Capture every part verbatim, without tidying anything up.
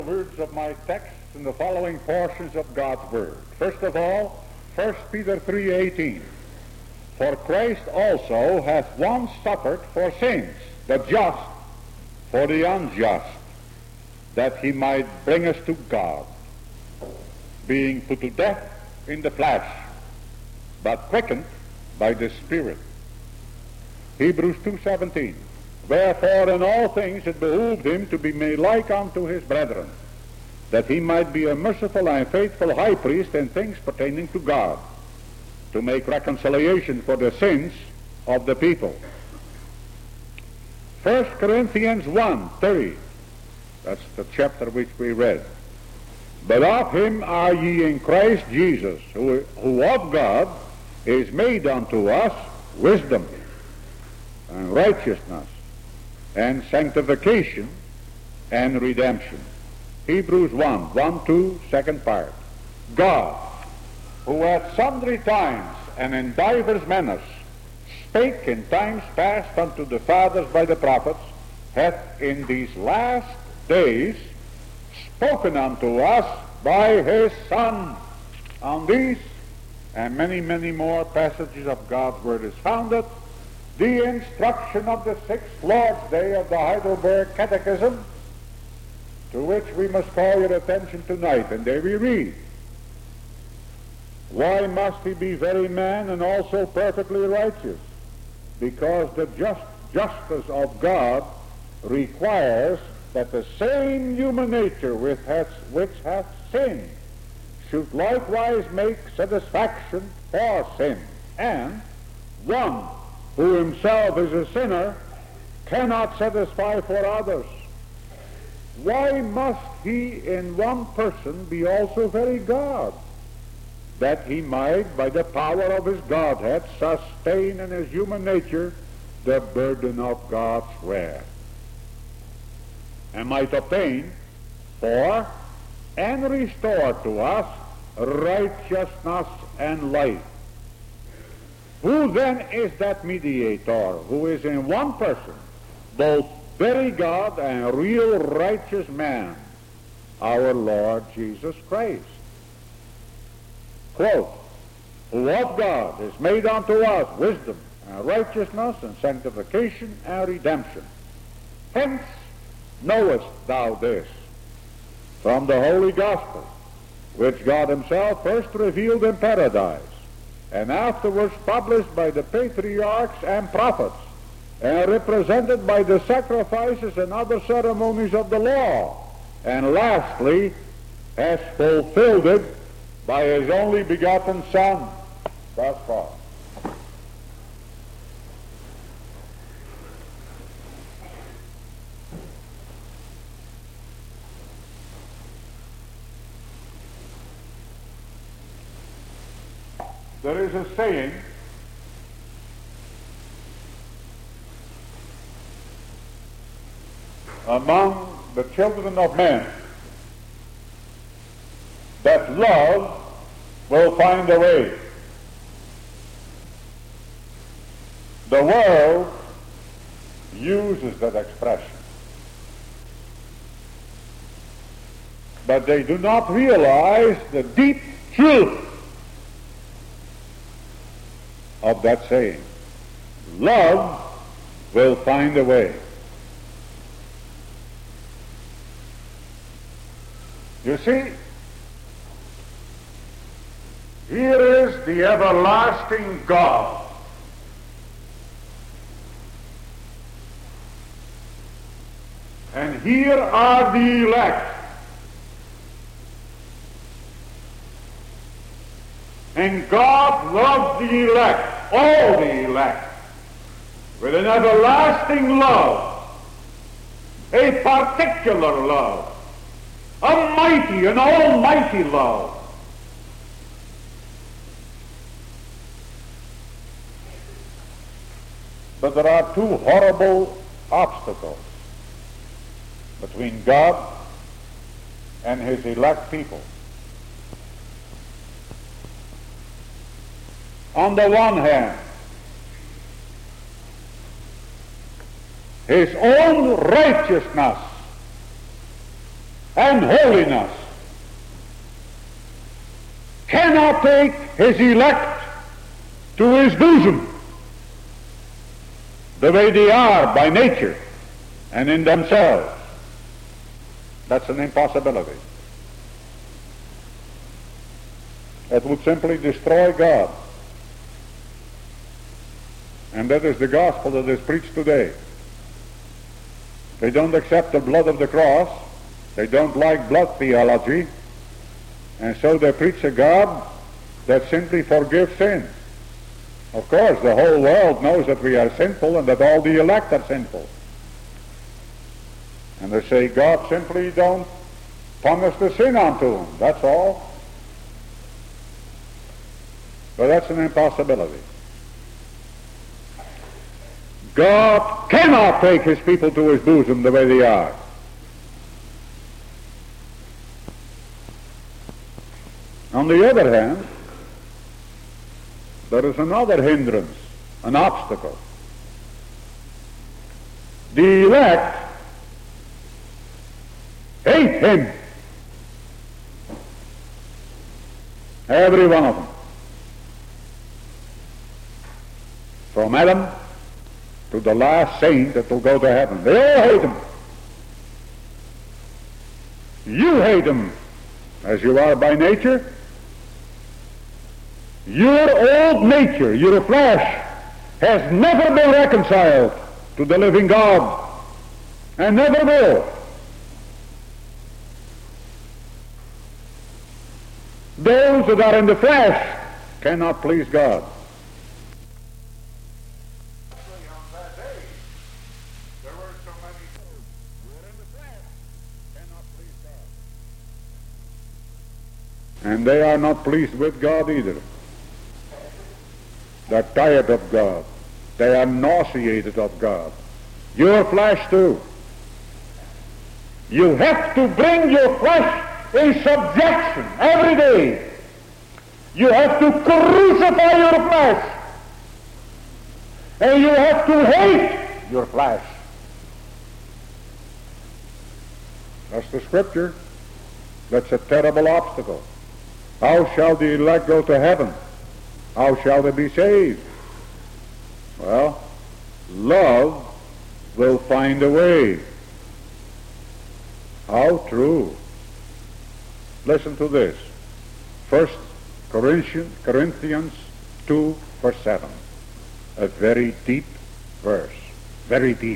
Words of my text in the following portions of God's Word. First of all, First Peter three eighteen. For Christ also hath once suffered for sins, the just for the unjust, that he might bring us to God, being put to death in the flesh, but quickened by the Spirit. Hebrews two seventeen. Wherefore in all things it behooved him to be made like unto his brethren, that he might be a merciful and faithful high priest in things pertaining to God, to make reconciliation for the sins of the people. First Corinthians one thirty. That's the chapter which we read. But of him are ye in Christ Jesus, who, who of God is made unto us wisdom and righteousness and sanctification and redemption. Hebrews one, one, two, second part. God, who at sundry times and in divers manners spake in times past unto the fathers by the prophets, hath in these last days spoken unto us by his Son. On these and many, many more passages of God's Word is founded the instruction of the sixth Lord's Day of the Heidelberg Catechism, to which we must call your attention tonight. And there we read, why must he be very man and also perfectly righteous? Because the just justice of God requires that the same human nature which hath, which hath sinned should likewise make satisfaction for sin, and one who himself is a sinner cannot satisfy for others. Why must he in one person be also very God, that he might by the power of his Godhead sustain in his human nature the burden of God's wrath, and might obtain for and restore to us righteousness and life? Who then is that mediator who is in one person both very God and real righteous man? Our Lord Jesus Christ. Quote, who of God is made unto us wisdom and righteousness and sanctification and redemption. Hence knowest thou this from the Holy Gospel, which God himself first revealed in paradise, and afterwards published by the patriarchs and prophets, and represented by the sacrifices and other ceremonies of the law, and lastly has fulfilled it by his only begotten Son. Thus far. There is a saying among the children of men that love will find a way. The world uses that expression, but they do not realize the deep truth of that saying. Love will find a way. You see, here is the everlasting God, and here are the elect, and God loves the elect, all the elect, with an everlasting love, a particular love, a mighty and almighty love. But there are two horrible obstacles between God and his elect people. On the one hand, his own righteousness and holiness, cannot take his elect to his bosom the way they are by nature and in themselves. That's an impossibility. It would simply destroy God. And that is the gospel that is preached today. They don't accept the blood of the cross. They don't like blood theology. And so they preach a God that simply forgives sin. Of course, the whole world knows that we are sinful and that all the elect are sinful. And they say, God simply don't punish the sin onto them. That's all. But that's an impossibility. God cannot take his people to his bosom the way they are. On the other hand, there is another hindrance, an obstacle. The elect hate him. Every one of them. From Adam to the last saint that will go to heaven. They all hate him. You hate him as you are by nature. Your old nature, your flesh, has never been reconciled to the living God, and never will. Those that are in the flesh cannot please God. And they are not pleased with God either. They're tired of God. They are nauseated of God. Your flesh too. You have to bring your flesh in subjection every day. You have to crucify your flesh. And you have to hate your flesh. That's the scripture. That's a terrible obstacle. How shall the elect go to heaven? How shall they be saved? Well, love will find a way. How true. Listen to this. First Corinthians, Corinthians two, verse seven. A very deep verse. Very deep.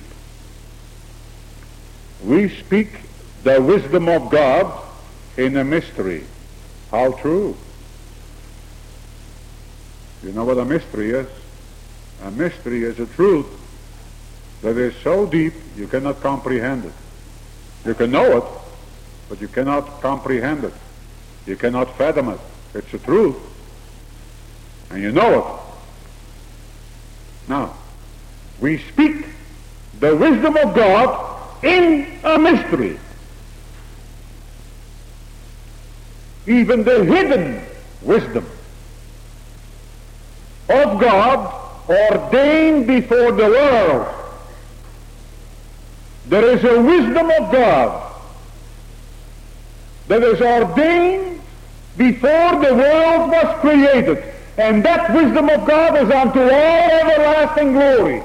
We speak the wisdom of God in a mystery. How true. You know what a mystery is? A mystery is a truth that is so deep you cannot comprehend it. You can know it, but you cannot comprehend it. You cannot fathom it. It's a truth, and you know it. Now, we speak the wisdom of God in a mystery. Even the hidden wisdom of God ordained before the world. There is a wisdom of God that is ordained before the world was created, and that wisdom of God is unto all everlasting glory.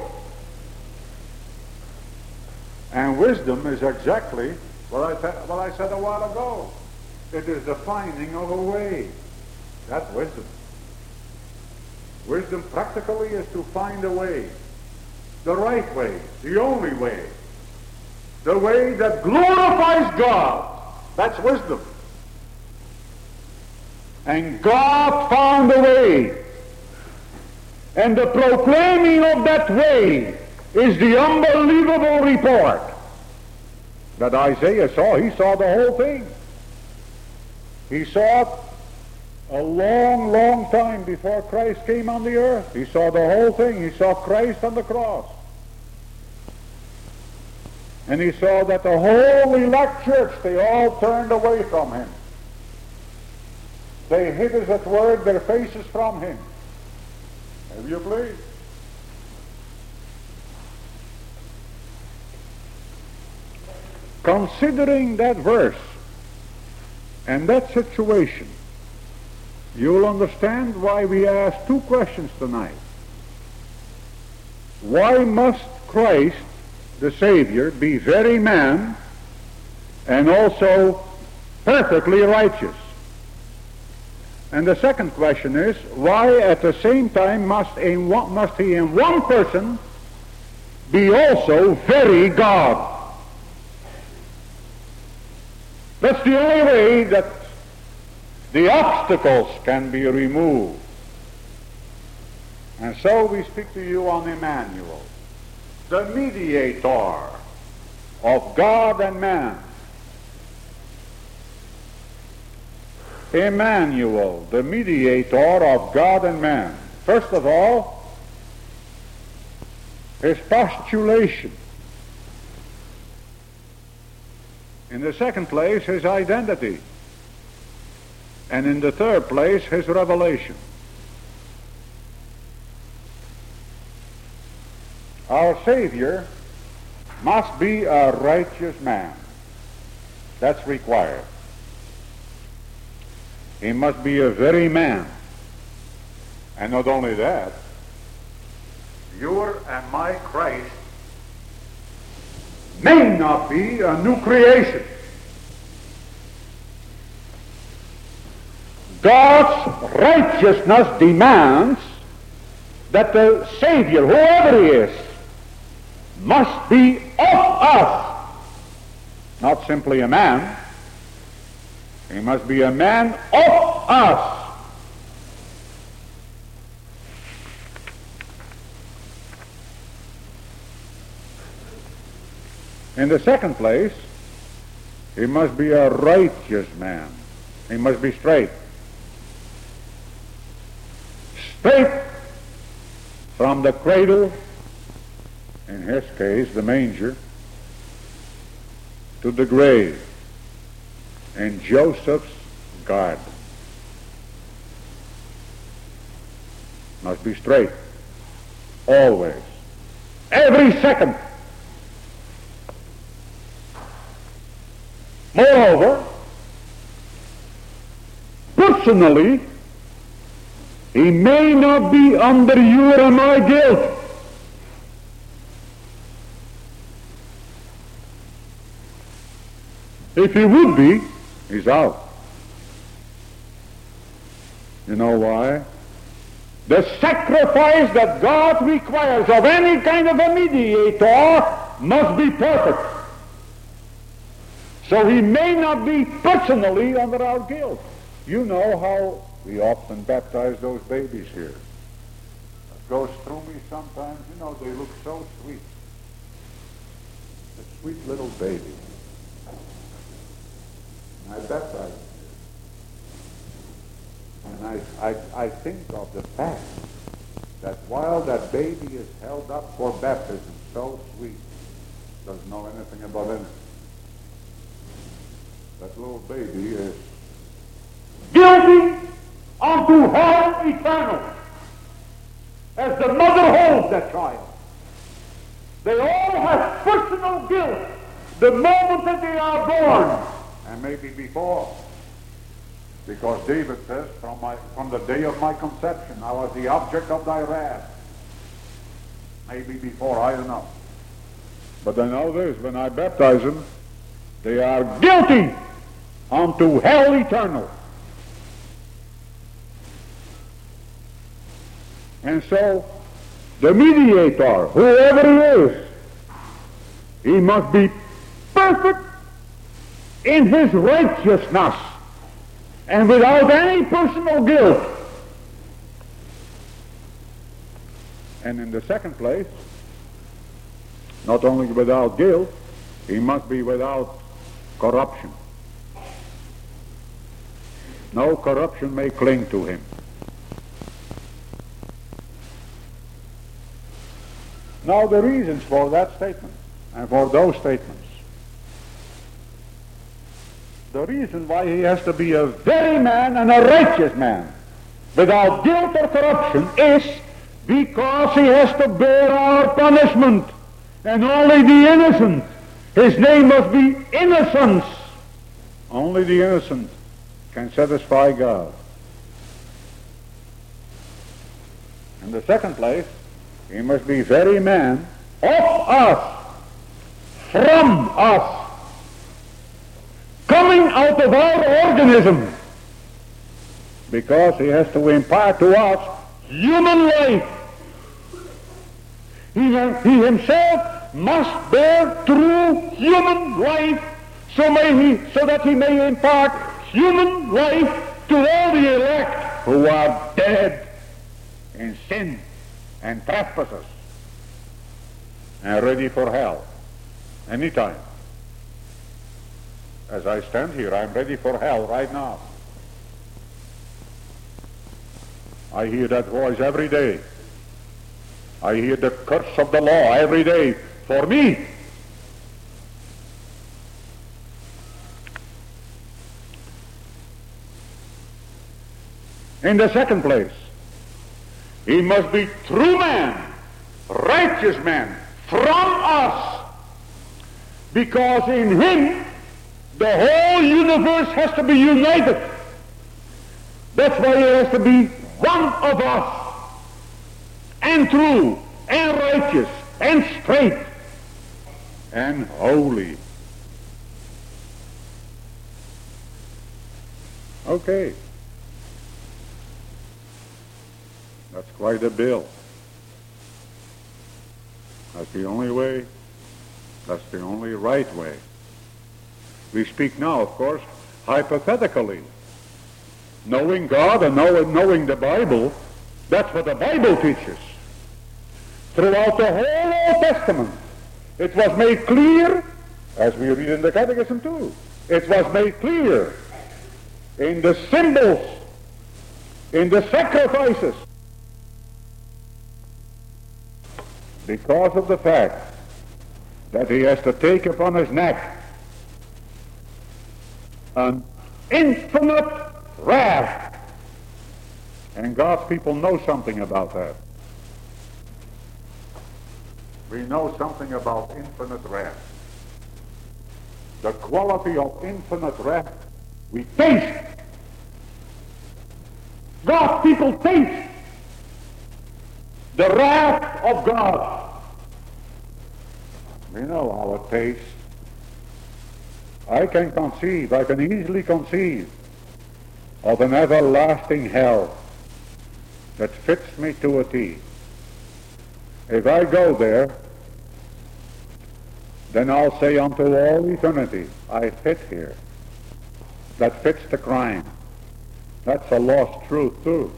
And wisdom is exactly what I, what I said a while ago. It is the finding of a way. That's wisdom. Wisdom practically is to find a way. The right way. The only way. The way that glorifies God. That's wisdom. And God found a way. And the proclaiming of that way is the unbelievable report that Isaiah saw. He saw the whole thing. He saw it a long, long time before Christ came on the earth. He saw the whole thing. He saw Christ on the cross. And he saw that the whole elect church, they all turned away from him. They hid, as it were, their faces from him. Have you please? Considering that verse And that situation, you'll understand why we ask two questions tonight. Why must Christ, the Savior, be very man and also perfectly righteous? And the second question is, why at the same time must, in one, must he in one person be also very God? That's the only way that the obstacles can be removed. And so we speak to you on Emmanuel, the mediator of God and man. Emmanuel, the mediator of God and man. First of all, his postulation. In the second place, his identity. And in the third place, his revelation. Our Savior must be a righteous man. That's required. He must be a very man. And not only that, your and my Christ may not be a new creation. God's righteousness demands that the Savior, whoever he is, must be of us. Not simply a man. He must be a man of us. In the second place, he must be a righteous man. He must be straight. Straight from the cradle, in his case the manger, to the grave in Joseph's garden. Must be straight. Always. Every second. Moreover, personally, he may not be under your and my guilt. If he would be, he's out. You know why? The sacrifice that God requires of any kind of a mediator must be perfect. So he may not be personally under our guilt. You know how we often baptize those babies here. It goes through me sometimes. You know, they look so sweet. A sweet little baby. I baptize him. And I, I, I think of the fact that while that baby is held up for baptism, so sweet, doesn't know anything about anything, that little baby is guilty unto hell eternal as the mother holds that child. They all have personal guilt the moment that they are born, and maybe before, because David says, from, my, from the day of my conception I was the object of thy wrath. Maybe before, I don't know. But I know this, when I baptize them, they are guilty unto hell eternal. And so, the mediator, whoever he is, he must be perfect in his righteousness and without any personal guilt. And in the second place, not only without guilt, he must be without corruption. No corruption may cling to him. Now the reasons for that statement and for those statements. The reason why he has to be a very man and a righteous man without guilt or corruption is because he has to bear our punishment, and only the innocent. His name must be innocence. Only the innocent can satisfy God. In the second place, he must be very man of us, from us, coming out of our organism, because he has to impart to us human life. He, he himself must bear true human life, so may he, so that he may impart human life to all the elect who are dead in sin and trespasses and ready for hell anytime. As I stand here, I'm ready for hell right now. I hear that voice every day. I hear the curse of the law every day for me. In the second place, he must be true man, righteous man, from us, because in him the whole universe has to be united. That's why he has to be one of us, and true, and righteous, and straight, and holy. Okay. That's quite a bill. That's the only way. That's the only right way. We speak now, of course, hypothetically. Knowing God and knowing the Bible, that's what the Bible teaches. Throughout the whole Old Testament, it was made clear, as we read in the Catechism too, it was made clear in the symbols, in the sacrifices, because of the fact that he has to take upon his neck an infinite wrath. And God's people know something about that. We know something about infinite wrath. The quality of infinite wrath we taste. God's people taste the wrath of God. We know how it tastes. I can conceive, I can easily conceive of an everlasting hell that fits me to a T. If I go there, then I'll say unto all eternity, I fit here. That fits the crime. That's a lost truth too.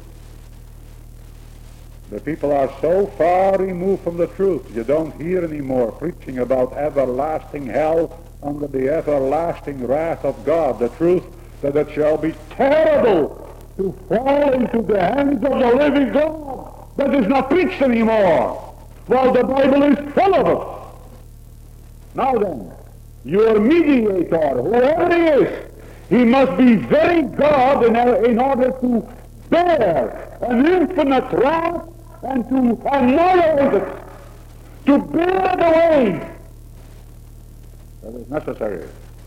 The people are so far removed from the truth, you don't hear anymore preaching about everlasting hell under the everlasting wrath of God. The truth that it shall be terrible to fall into the hands of the living God. That is not preached anymore, while the Bible is full of it. Now then, your mediator, whoever he is, he must be very God in, in order to bear an infinite wrath and to annihilate it, to bear the weight that is necessary.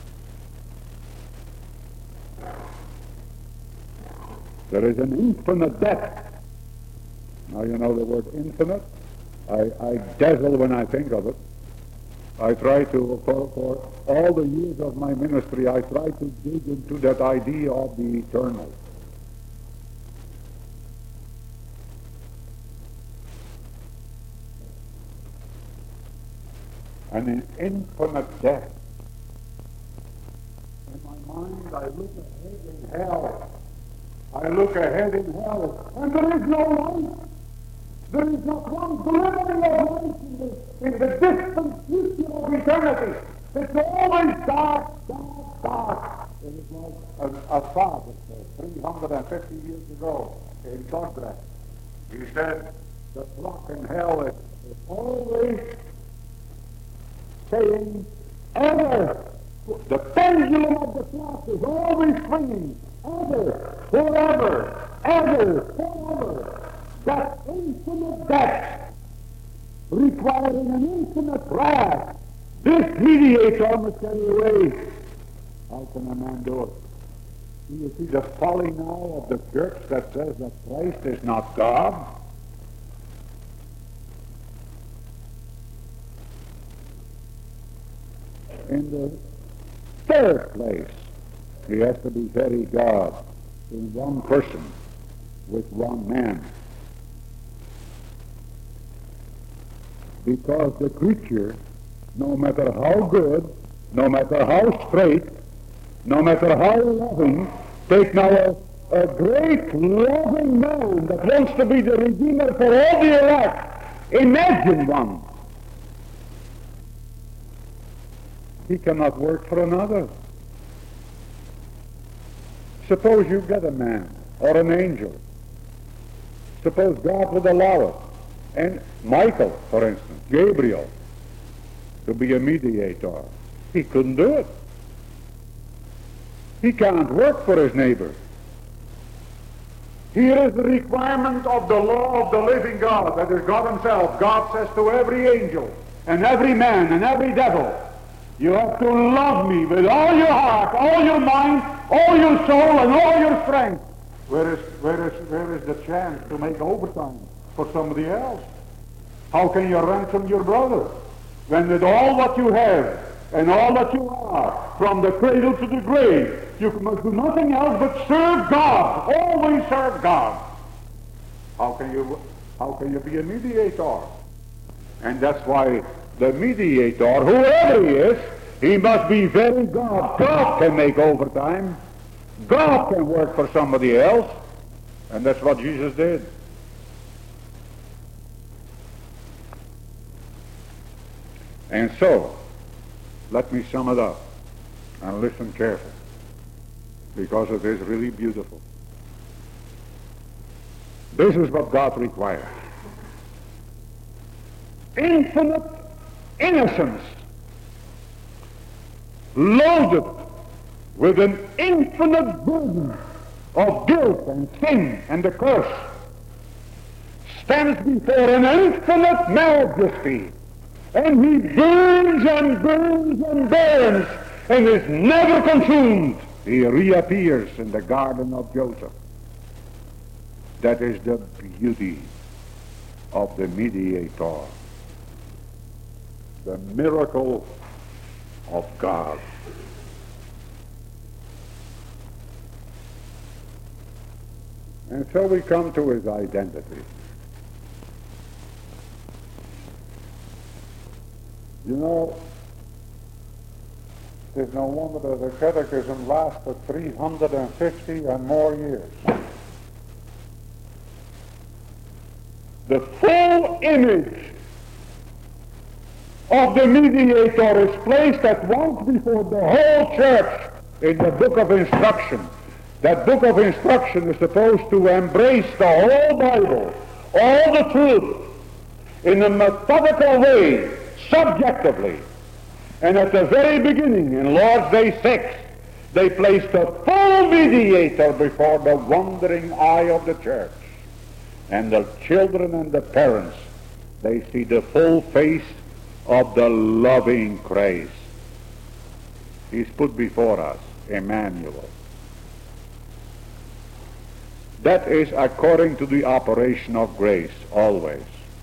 There is an infinite depth. Now you know the word infinite. I, I dazzle when I think of it. I try to, for, for all the years of my ministry, I try to dig into that idea of the eternal. And in infinite depth. In my mind, I look ahead in hell. I look ahead in hell, and there is no light. There is not one glimmering of light in the, in the distant future of eternity. It's always dark, dark, dark. It is like a, a father said three hundred fifty years ago in Dordrecht. He said, the clock in hell is, is always saying, ever. The pendulum of the clock is always swinging. Ever, forever, ever, forever. That infinite depth, requiring an infinite wrath, this mediator must carry away. How can a man do it? Do you see the folly now of the church that says that Christ is not God? In the third place, he has to be very God in one person with one man. Because the creature, no matter how good, no matter how straight, no matter how loving, take now a, a great loving man that wants to be the Redeemer for all the elect. Imagine one. He cannot work for another. Suppose you get a man or an angel. Suppose God would allow it. And Michael, for instance, Gabriel, to be a mediator. He couldn't do it. He can't work for his neighbor. Here is the requirement of the law of the living God, that is God himself. God says to every angel and every man and every devil, you have to love me with all your heart, all your mind, all your soul, and all your strength. Where is, where is, where is the chance to make overtime for somebody else? How can you ransom your brother when with all what you have and all that you are, from the cradle to the grave, you must do nothing else but serve God, always serve God? How can you, how can you be a mediator? And that's why the mediator, whoever he is, he must be very God. God can make overtime. God can work for somebody else. And that's what Jesus did. And so, let me sum it up and listen carefully, because it is really beautiful. This is what God requires. Infinite innocence, loaded with an infinite burden of guilt and sin and the curse, stands before an infinite majesty, and he burns and burns and burns and is never consumed. He reappears in the garden of Joseph. That is the beauty of the mediator, the miracle of God. And so we come to his identity. You know, it's no wonder that the catechism lasted three hundred fifty and more years. The full image of the mediator is placed at once before the whole church in the book of instruction. That book of instruction is supposed to embrace the whole Bible, all the truth, in a methodical way, subjectively. And at the very beginning, in Lord's Day six, they placed the full mediator before the wondering eye of the church. And the children and the parents, they see the full face of the loving Christ. He's put before us, Emmanuel. That is according to the operation of grace, always.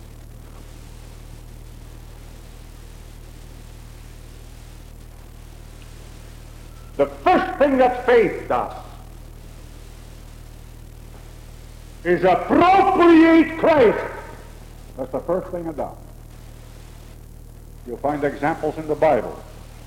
The first thing that faith does is appropriate Christ. That's the first thing it does. You'll find examples in the Bible.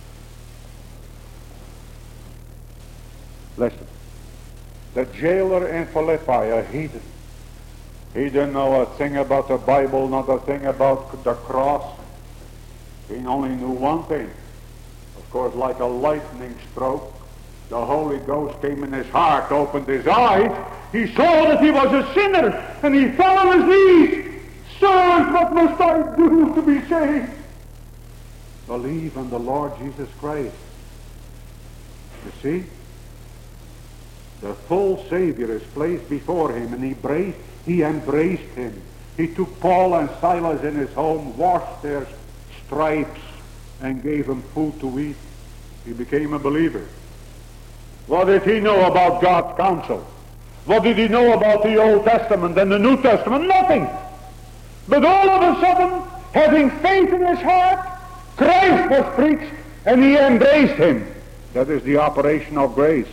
Listen. The jailer in Philippi, a heathen. He didn't know a thing about the Bible, not a thing about the cross. He only knew one thing. Of course, like a lightning stroke, the Holy Ghost came in his heart, opened his eyes. He saw that he was a sinner, and he fell on his knees. Sirs, what must I do to be saved? Believe on the Lord Jesus Christ. You see? The full Savior is placed before him, and he, braced, he embraced him. He took Paul and Silas in his home, washed their stripes, and gave them food to eat. He became a believer. What did he know about God's counsel? What did he know about the Old Testament and the New Testament? Nothing. But all of a sudden, having faith in his heart, Christ was preached, and he embraced him. That is the operation of grace.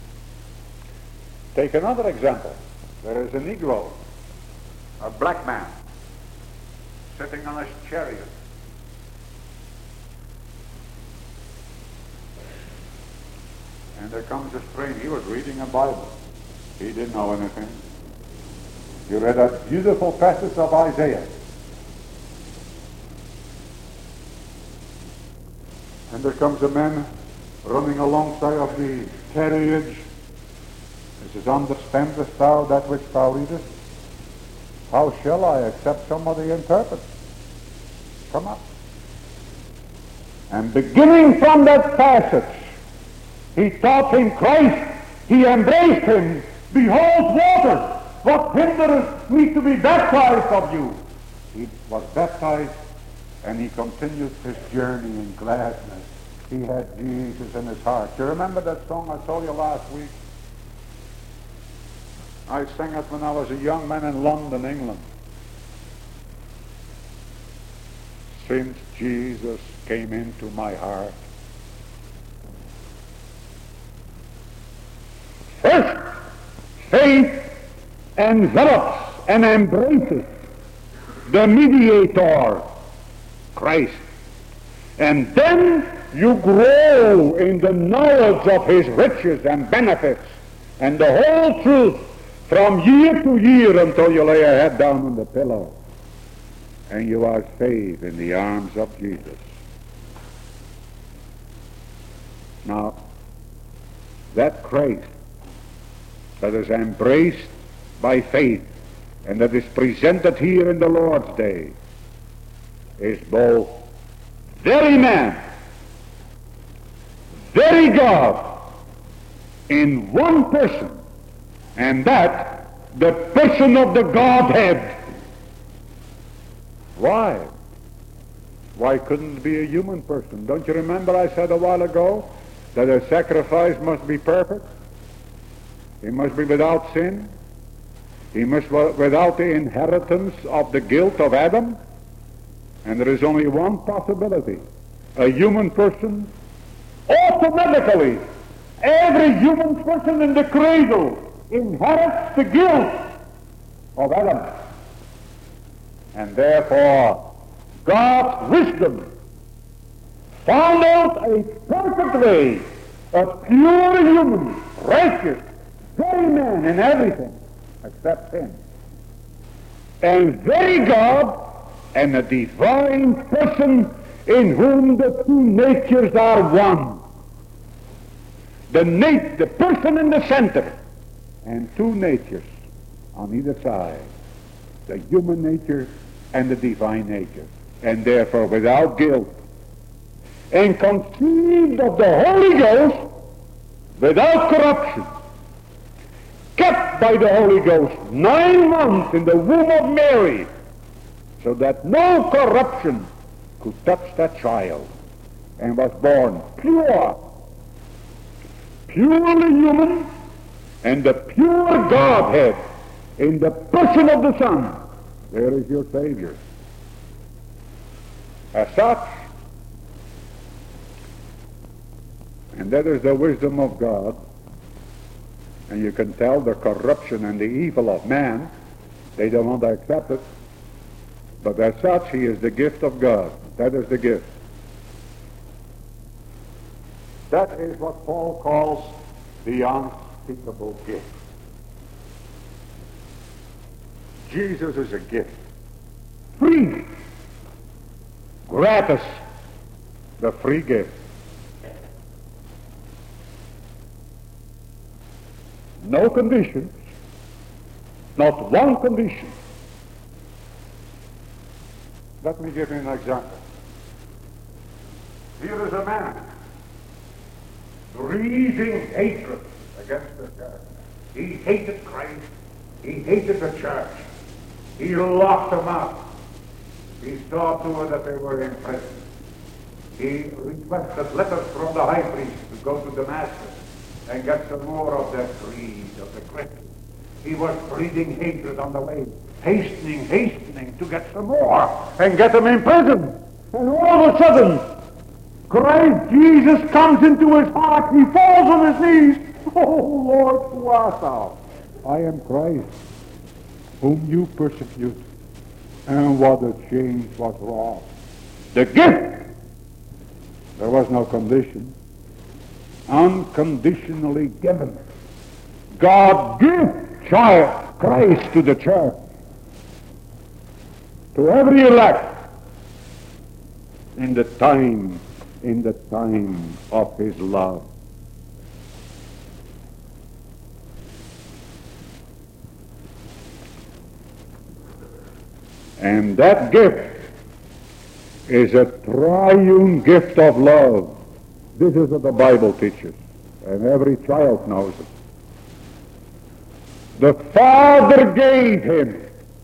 Take another example. There is a Negro, a black man, sitting on his chariot. And there comes a stranger. He was reading a Bible. He didn't know anything. He read a beautiful passage of Isaiah. And there comes a man running alongside of the carriage. He says, understandest thou that which thou readest? How shall I except somebody interpret? Come up. And beginning from that passage, he taught him Christ. He embraced him. Behold, water. What hindereth me to be baptized of you? He was baptized, and he continued his journey in gladness. He had Jesus in his heart. You remember that song I told you last week? I sang it when I was a young man in London, England. Since Jesus came into my heart, first, faith envelops and embraces the mediator, Christ. And then you grow in the knowledge of his riches and benefits and the whole truth from year to year until you lay your head down on the pillow and you are safe in the arms of Jesus. Now, that Christ that is embraced by faith and that is presented here in the Lord's day is both very man, very God in one person, and that the person of the Godhead. Why? Why couldn't it be a human person? Don't you remember I said a while ago that a sacrifice must be perfect? He must be without sin. He must be without the inheritance of the guilt of Adam. And there is only one possibility. A human person, automatically, every human person in the cradle inherits the guilt of Adam. And therefore, God's wisdom found out a perfect way of pure human, righteous, very man in everything except sin. And very God and a divine person in whom the two natures are one. The, nat- the person in the center and two natures on either side. The human nature and the divine nature. And therefore without guilt. And conceived of the Holy Ghost without corruption. Kept by the Holy Ghost nine months in the womb of Mary, so that no corruption could touch that child, and was born pure, purely human, and the pure Godhead in the person of the Son. There is your Savior. As such, and that is the wisdom of God, and you can tell the corruption and the evil of man. They don't want to accept it. But as such, he is the gift of God. That is the gift. That is what Paul calls the unspeakable gift. Jesus is a gift. Free. Gratis. The free gift. No conditions. Not one condition. Let me give you an example. Here is a man breathing hatred against the church. He hated Christ. He hated the church. He locked them up. He saw to it that they were in prison. He requested letters from the high priest to go to Damascus and get some more of that greed of the Christian. He was breeding hatred on the way, hastening, hastening to get some more and get them in prison. And all of a sudden, Christ Jesus comes into his heart. He falls on his knees. Oh, Lord, who art thou? I am Christ, whom you persecute. And what a change was wrought. The gift, there was no condition, unconditionally given. God gives child Christ to the church, to every elect, in the time, in the time of his love. And that gift is a triune gift of love. This is what the Bible teaches, and every child knows it. The Father gave him.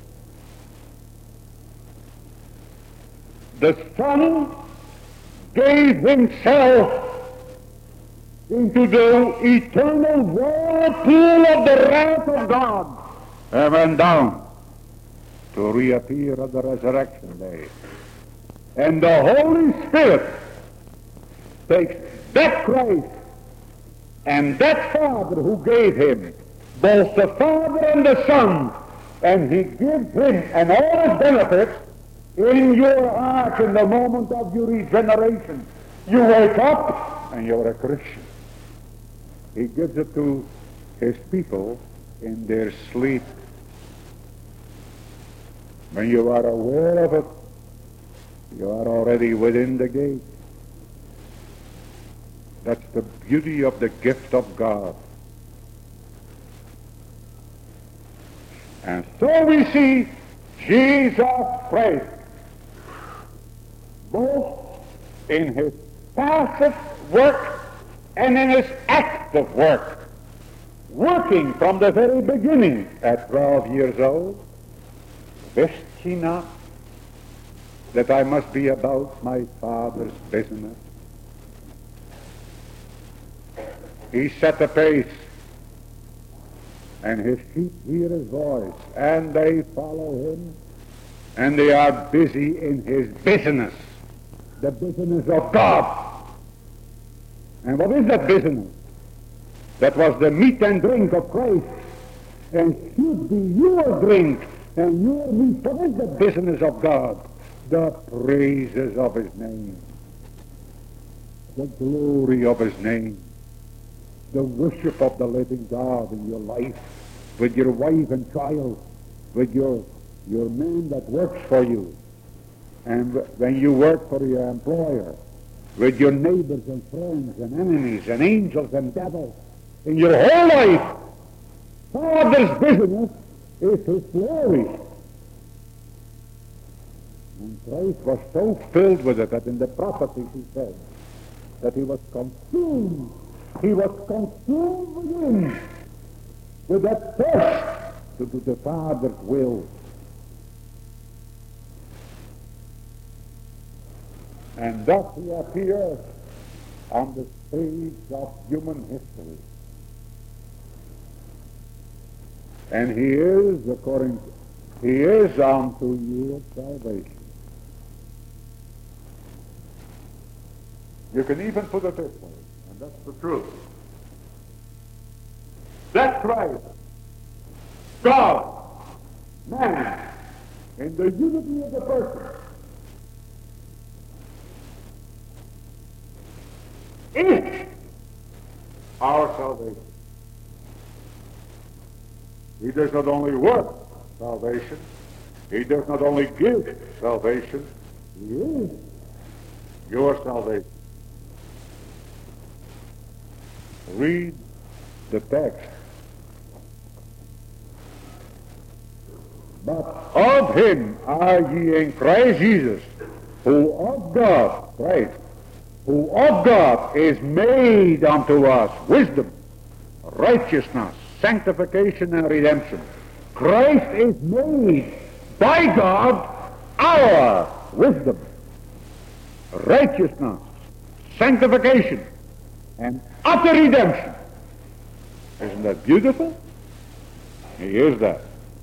The Son gave himself into the eternal whirlpool of the wrath of God and went down to reappear at the resurrection day. And the Holy Spirit takes that Christ and that Father who gave him, both the Father and the Son, and he gives him and all his benefits in your heart in the moment of your regeneration. You wake up and you're a Christian. He gives it to his people in their sleep. When you are aware of it, you are already within the gate. That's the beauty of the gift of God. And so we see Jesus Christ, both in his passive work and in his active work, working from the very beginning. At twelve years old, wist ye not that I must be about my Father's business? He set the pace, and his sheep hear his voice, and they follow him, and they are busy in his business, the business of God. And what is that business? That was the meat and drink of Christ, and should be your drink and your meat. What is the business of God? The praises of his name, the glory of his name, the worship of the living God in your life, with your wife and child, with your your man that works for you, and when you work for your employer, with your neighbors and friends and enemies and angels and devils, in your whole life. Father's business is his glory. And Christ was so filled with it that in the prophecies he said that he was consumed. He was consumed within with that thirst to do the Father's will. And thus he appears on the stage of human history. And he is, according to, he is unto you salvation. You can even put it this way, and that's the truth. That Christ, God, man, in the unity of the person, is our salvation. He does not only work salvation, he does not only give salvation, he is your salvation. Read the text. But of him are ye in Christ Jesus, who of God, Christ, who of God is made unto us wisdom, righteousness, sanctification, and redemption. Christ is made by God our wisdom, righteousness, sanctification, and utter redemption. Isn't that beautiful? He is that.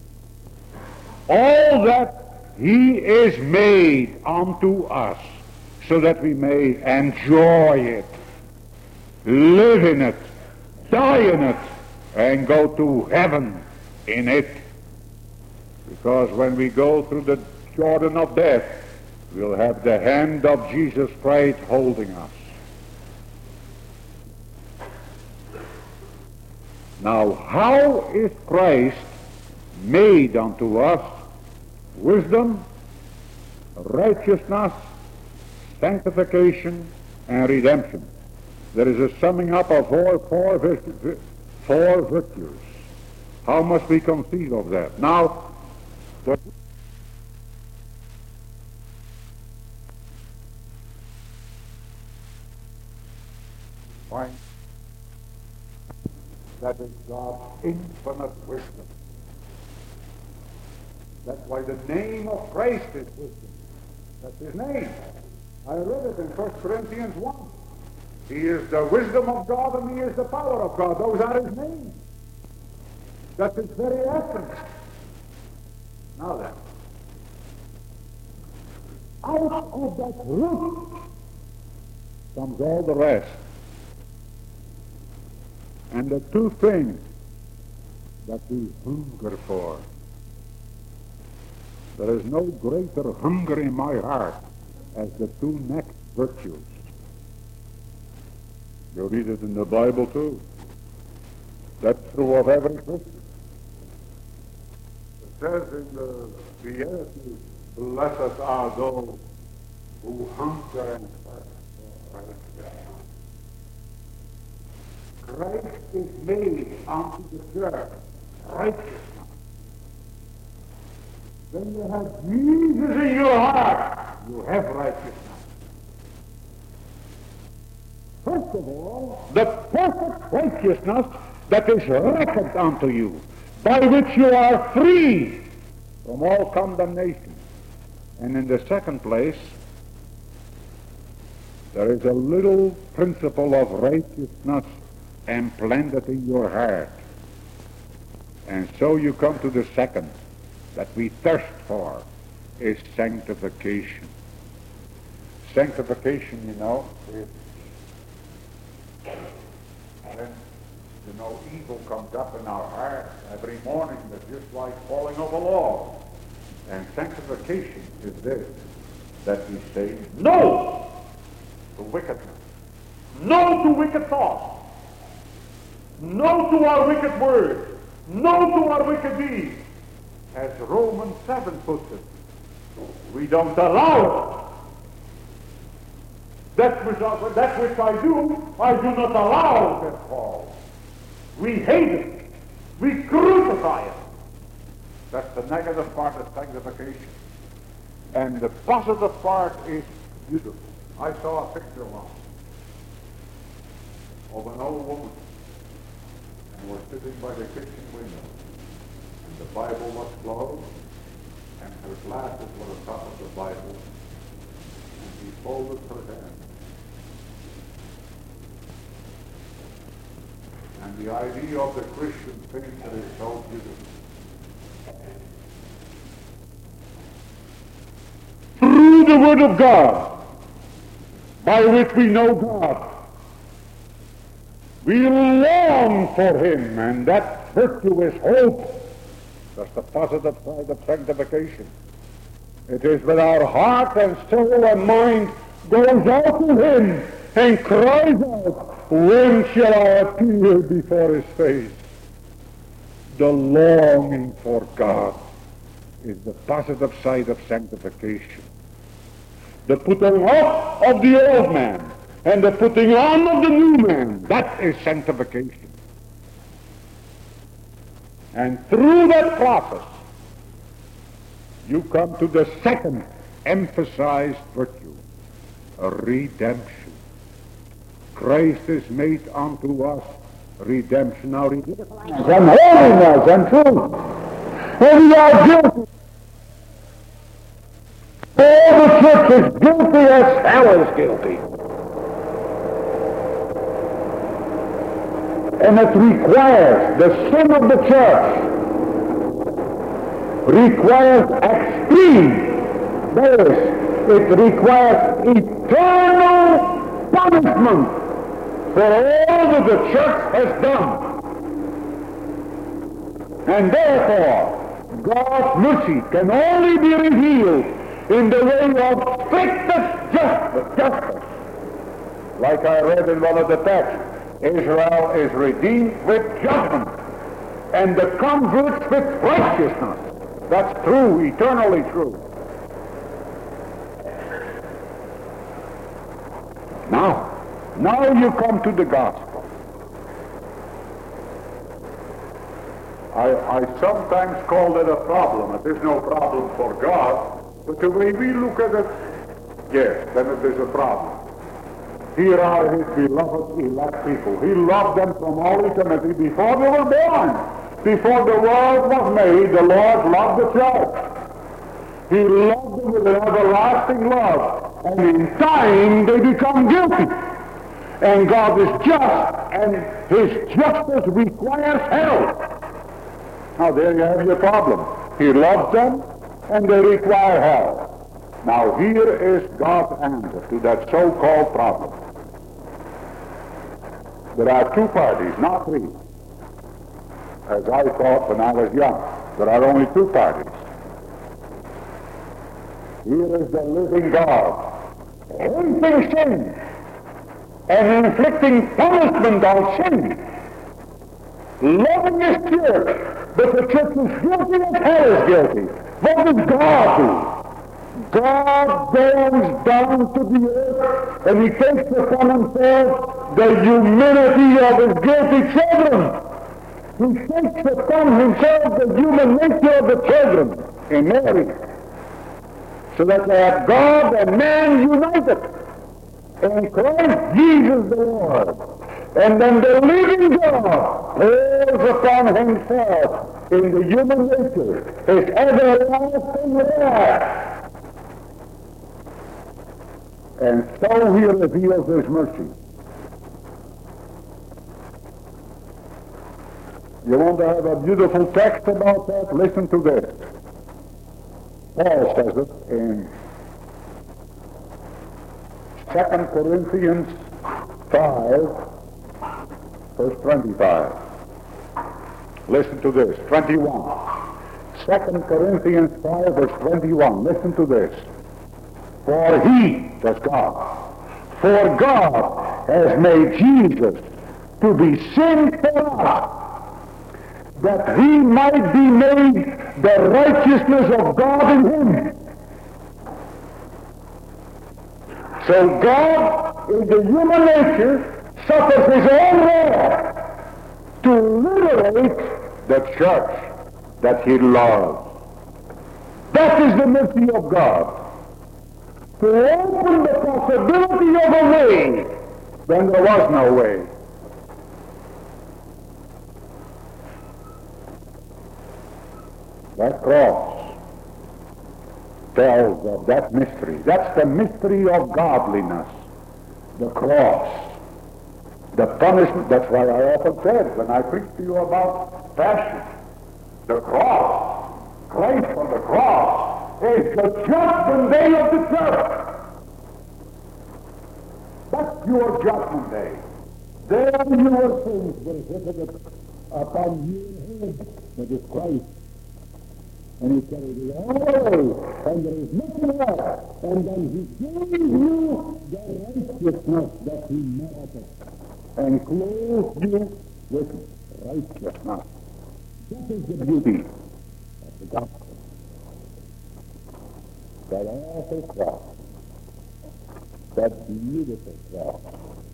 All that he is made unto us, so that we may enjoy it, live in it, die in it, and go to heaven in it. Because when we go through the Jordan of death, we'll have the hand of Jesus Christ holding us. Now, how is Christ made unto us wisdom, righteousness, sanctification, and redemption? There is a summing up of four, four, virtu- four virtues. How must we conceive of that? Now, the point that is God's infinite wisdom. That's why the name of Christ is wisdom. That's his name. I read it in First Corinthians one. He is the wisdom of God and he is the power of God. Those are his names. That's his very essence. Now then, out of that root comes all the rest. And the two things that we hunger for. There is no greater hunger in my heart as the two next virtues. You read it in the Bible too. That's true of every Christian. It says in the Beatitudes, blessed are those who hunger and thirst for righteousness. Christ is made unto the church righteousness. When you have Jesus in your heart, you have righteousness. First of all, the perfect righteousness that is reckoned unto you, by which you are free from all condemnation. And in the second place, there is a little principle of righteousness implanted in your heart. And so you come to the second that we thirst for, is sanctification. Sanctification, you know, is when, you know, evil comes up in our heart every morning, that's just like falling off a log. And sanctification is this, that we say no to wickedness, no to wicked thoughts, no to our wicked words, no to our wicked deeds. As Romans seven puts it, we don't allow it. That which, I, that which I do, I do not allow, says Paul. We hate it. We crucify it. That's the negative part of sanctification. And the positive part is beautiful. I saw a picture once of an old woman, and we're sitting by the kitchen window. The Bible was closed, and her glasses were on top of the Bible, and she folded her hands. And the idea of the Christian faith is so beautiful. Through the Word of God, by which we know God, we long for Him, and that virtue is hope. That's the positive side of sanctification. It is with our heart and soul and mind goes out to Him and cries out, when shall I appear before His face? The longing for God is the positive side of sanctification. The putting off of the old man and the putting on of the new man, that is sanctification. And through that process, you come to the second emphasized virtue, redemption. Christ is made unto us redemption. Now, redemption and holiness and truth. And we are guilty. All the church is guilty as hell is guilty. And it requires, the sin of the church requires extreme, that is, it requires eternal punishment for all that the church has done. And therefore, God's mercy can only be revealed in the way of strictest justice. justice. Like I read in one of the texts, Israel is redeemed with judgment, and the converts with righteousness. That's true, eternally true. Now, now you come to the gospel. I, I sometimes call it a problem. It is no problem for God, but the way we look at it, yes, then it is a problem. Here are his beloved elect people. He loved them from all eternity before they were born. Before the world was made, the Lord loved the church. He loved them with an everlasting love. And in time, they become guilty. And God is just, and his justice requires hell. Now there you have your problem. He loves them, and they require hell. Now here is God's answer to that so-called problem. There are two parties, not three. As I thought when I was young, there are only two parties. Here is the living God, hating sin and inflicting punishment on sin, loving his church, but the church is guilty and hell is guilty. What does God do? God goes down to the earth and he takes upon himself the humanity of his guilty children. He takes upon himself the human nature of the children in Mary, so that they have God and man united in Christ Jesus the Lord. And then the living God pours upon himself in the human nature his everlasting wrath. And so he reveals his mercy. You want to have a beautiful text about that? Listen to this. Paul says it in Second Corinthians five, verse twenty-five. Listen to this, twenty-one. Second Corinthians five, verse twenty-one. Listen to this. For he, that's God, for God has made Jesus to be sin for us, that he might be made the righteousness of God in him. So God, in the human nature, suffers his own wrath to liberate the church that he loves. That is the mercy of God. To open the possibility of a way when there was no way. That cross tells of that mystery. That's the mystery of godliness. The cross. The punishment. That's why I often said when I preach to you about passion. The cross. Christ on the cross is the judgment day of the church. That's your judgment day. There your sins will hit upon your head. That is Christ. And he carried it all away, and there is nothing left. And then he gave you the righteousness that he merited, and clothed you with righteousness. That is the beauty of the gospel. That awful cross, that beautiful cross.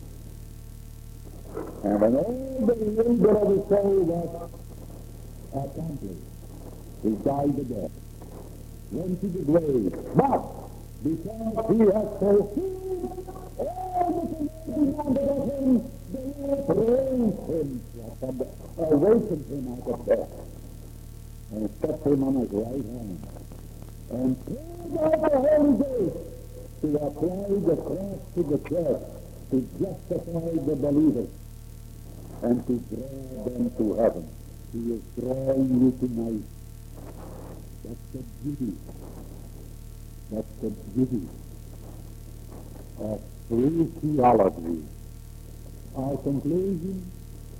And when all the labor of the soul was accomplished, he died to death, went to the grave, but because he has fulfilled all the commandments of him, the Lord raised him from the, awakened him out of death, and set him on his right hand, and poured out the Holy Ghost to apply the cross to the church, to justify the believers. and to draw them to heaven. He is drawing you tonight. That's the beauty. That's the beauty of true theology. Our conclusion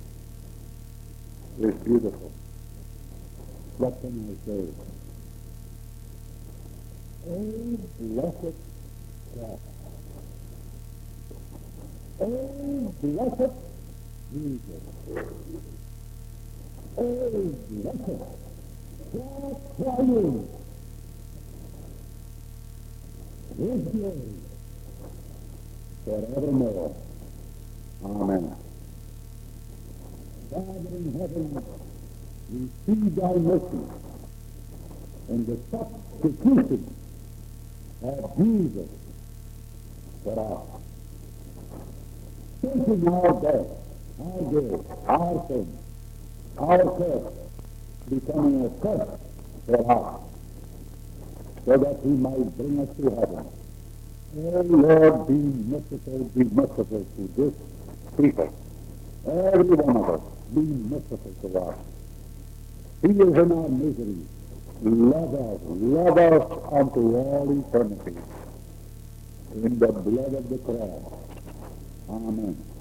is beautiful. What can I say? Oh, blessed God. Oh, blessed Jesus. Oh, blessed God triumph. His glory forevermore. Amen. Father in heaven, receive thy mercy in the substitution of Jesus for us. Taking our death, our guilt, our sin, our curse, becoming a curse for us, so that he might bring us to heaven. Oh Lord, be merciful, be merciful to this people. Every one of us, be merciful to us. He is in our misery. Love us, love us unto all eternity. In the blood of the cross. Amen.